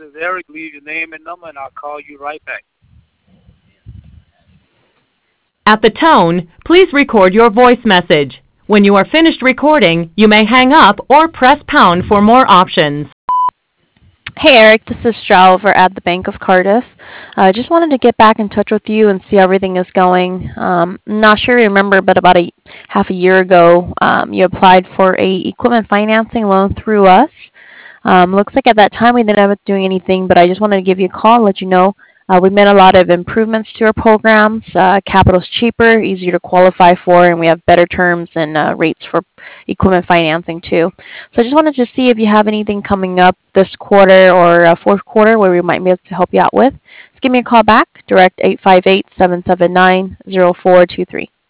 is Eric. Leave your name and number, and I'll call you right back. At the tone, please record your voice message. When you are finished recording, you may hang up or press pound for more options. Hey Eric, this is Strow over at the Bank of Cardiff. I just wanted to get back in touch with you and see how everything is going. I'm not sure you remember, but about half a year ago, you applied for a equipment financing loan through us. Looks like at that time we didn't end up doing anything, but I just wanted to give you a call and let you know we made a lot of improvements to our programs. Capital's cheaper, easier to qualify for, and we have better terms and rates for equipment financing too. So I just wanted to see if you have anything coming up this quarter or fourth quarter where we might be able to help you out with. Just give me a call back, direct 858-779-0423.